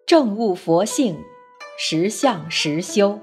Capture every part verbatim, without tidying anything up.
正悟佛性，实相实修。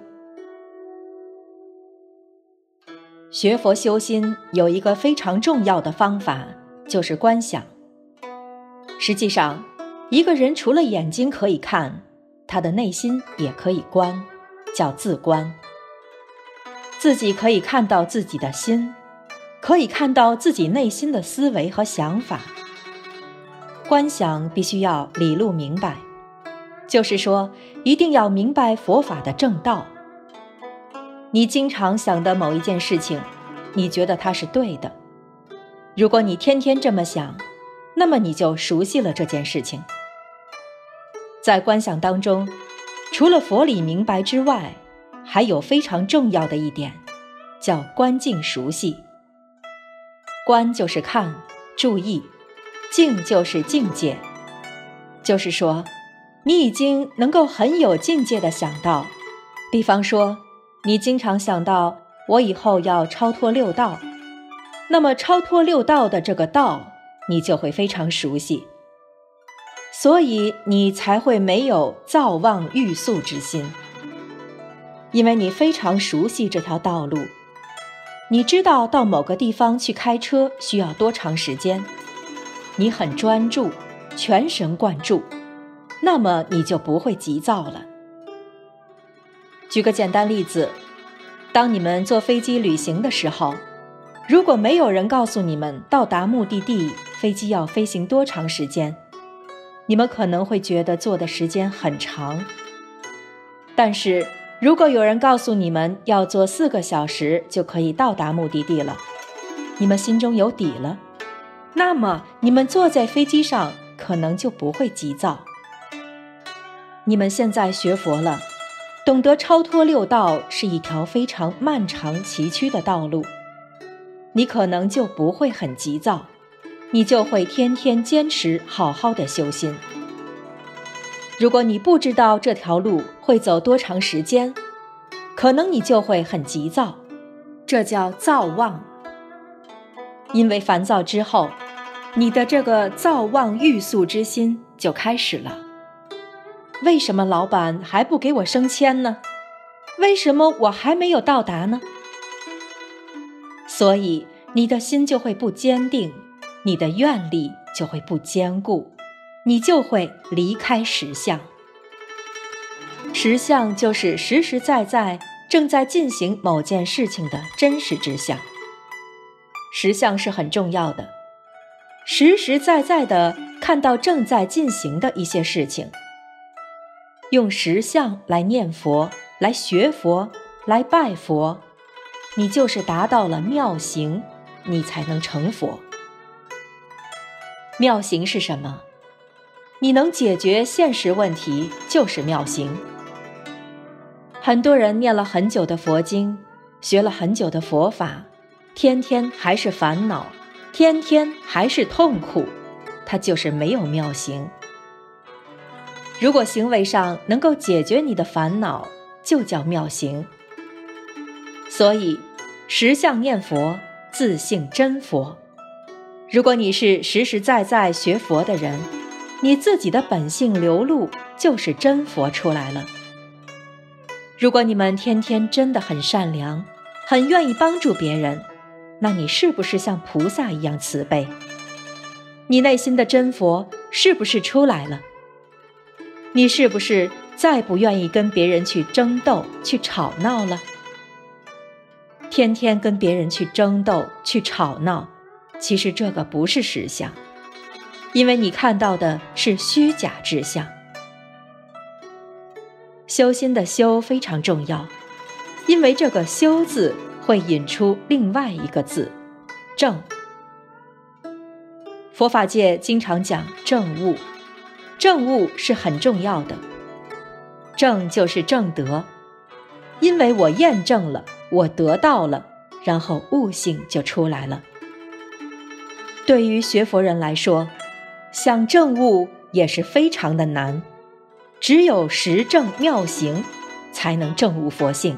学佛修心有一个非常重要的方法，就是观想。实际上，一个人除了眼睛可以看，他的内心也可以观，叫自观。自己可以看到自己的心，可以看到自己内心的思维和想法。观想必须要理路明白，就是说，一定要明白佛法的正道。你经常想的某一件事情，你觉得它是对的。如果你天天这么想，那么你就熟悉了这件事情。在观想当中，除了佛理明白之外，还有非常重要的一点，叫观境熟悉。观就是看、注意，境就是境界。就是说，你已经能够很有境界地想到，比方说，你经常想到我以后要超脱六道，那么超脱六道的这个道，你就会非常熟悉，所以你才会没有造妄欲速之心，因为你非常熟悉这条道路，你知道到某个地方去开车需要多长时间，你很专注，全神贯注，那么你就不会急躁了。举个简单例子，当你们坐飞机旅行的时候，如果没有人告诉你们到达目的地飞机要飞行多长时间，你们可能会觉得坐的时间很长。但是如果有人告诉你们要坐四个小时就可以到达目的地了，你们心中有底了，那么你们坐在飞机上可能就不会急躁。你们现在学佛了，懂得超脱六道是一条非常漫长崎岖的道路，你可能就不会很急躁，你就会天天坚持好好的修心。如果你不知道这条路会走多长时间，可能你就会很急躁，这叫躁妄。因为烦躁之后，你的这个躁妄欲速之心就开始了。为什么老板还不给我升迁呢？为什么我还没有到达呢？所以你的心就会不坚定，你的愿力就会不坚固，你就会离开实相。实相就是实实在在正在进行某件事情的真实之相。实相是很重要的，实实在在地看到正在进行的一些事情。用实相来念佛，来学佛，来拜佛，你就是达到了妙行，你才能成佛。妙行是什么？你能解决现实问题，就是妙行。很多人念了很久的佛经，学了很久的佛法，天天还是烦恼，天天还是痛苦，他就是没有妙行。如果行为上能够解决你的烦恼，就叫妙行。所以实相念佛，自性真佛。如果你是实实在在学佛的人，你自己的本性流露，就是真佛出来了。如果你们天天真的很善良，很愿意帮助别人，那你是不是像菩萨一样慈悲？你内心的真佛是不是出来了？你是不是再不愿意跟别人去争斗，去吵闹了？天天跟别人去争斗，去吵闹，其实这个不是实相，因为你看到的是虚假之相。修心的修非常重要，因为这个修字会引出另外一个字，正。佛法界经常讲正悟，正悟是很重要的。正就是正德，因为我验证了，我得到了，然后悟性就出来了。对于学佛人来说，想正悟也是非常的难，只有实证妙行，才能证悟佛性。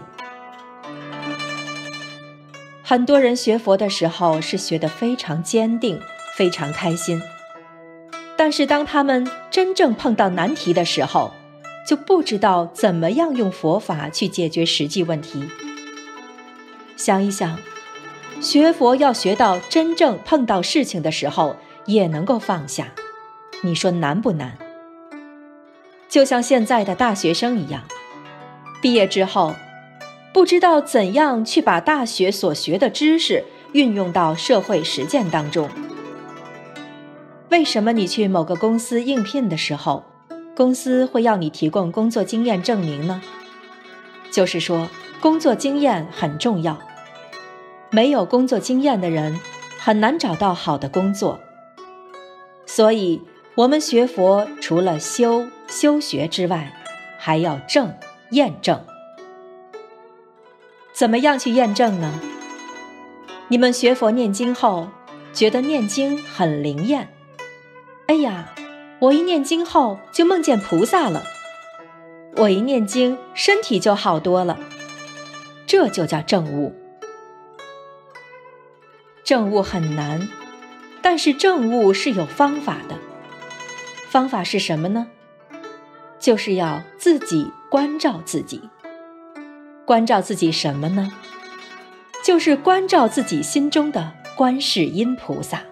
很多人学佛的时候是学得非常坚定，非常开心，但是当他们真正碰到难题的时候， 就不知道怎么样用佛法去解决实际问题。想一想，学佛要学到真正碰到事情的时候也能够放下，你说难不难？就像现在的大学生一样，毕业之后不知道怎样去把大学所学的知识运用到社会实践当中。为什么你去某个公司应聘的时候，公司会要你提供工作经验证明呢？就是说，工作经验很重要。没有工作经验的人很难找到好的工作。所以我们学佛除了修修学之外，还要证验证。怎么样去验证呢？你们学佛念经后，觉得念经很灵验。哎呀，我一念经后就梦见菩萨了，我一念经身体就好多了，这就叫证悟。证悟很难，但是证悟是有方法的。方法是什么呢？就是要自己关照自己。关照自己什么呢？就是关照自己心中的观世音菩萨。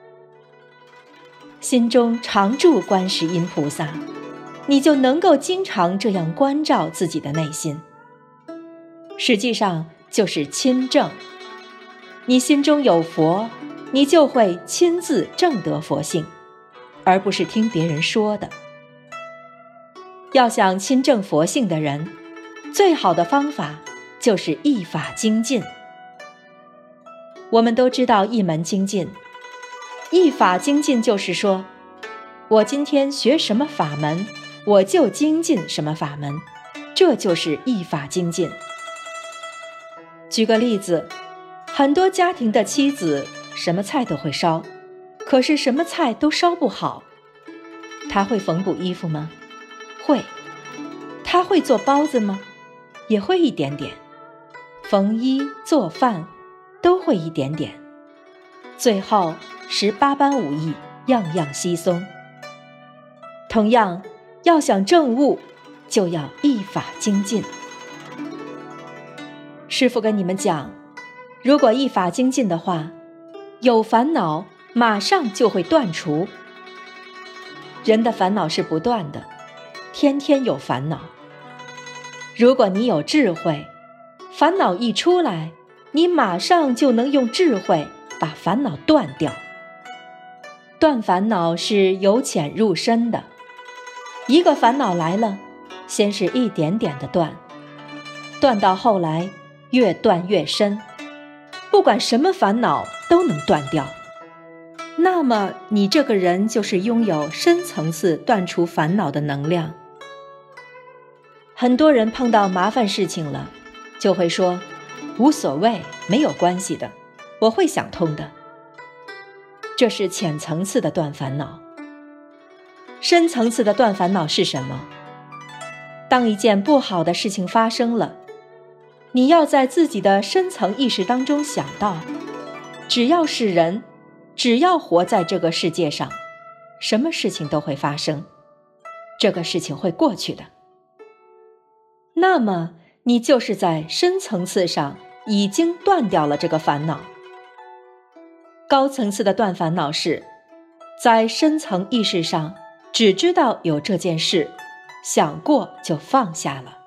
心中常住观世音菩萨，你就能够经常这样关照自己的内心。实际上就是亲证。你心中有佛，你就会亲自证得佛性，而不是听别人说的。要想亲证佛性的人，最好的方法就是一法精进。我们都知道一门精进，一法精进就是说，我今天学什么法门，我就精进什么法门，这就是一法精进。举个例子，很多家庭的妻子什么菜都会烧，可是什么菜都烧不好。她会缝补衣服吗？会。她会做包子吗？也会一点点。缝衣做饭都会一点点，最后十八般武艺，样样稀松。同样，要想证悟，就要一法精进。师父跟你们讲，如果一法精进的话，有烦恼马上就会断除。人的烦恼是不断的，天天有烦恼。如果你有智慧，烦恼一出来，你马上就能用智慧把烦恼断掉。断烦恼是由浅入深的，一个烦恼来了，先是一点点的断，断到后来越断越深，不管什么烦恼都能断掉。那么你这个人就是拥有深层次断除烦恼的能量。很多人碰到麻烦事情了，就会说无所谓，没有关系的，我会想通的。这是浅层次的断烦恼。深层次的断烦恼是什么？当一件不好的事情发生了，你要在自己的深层意识当中想到，只要是人，只要活在这个世界上，什么事情都会发生，这个事情会过去的。那么你就是在深层次上已经断掉了这个烦恼。高层次的断烦恼是在深层意识上只知道有这件事，想过就放下了。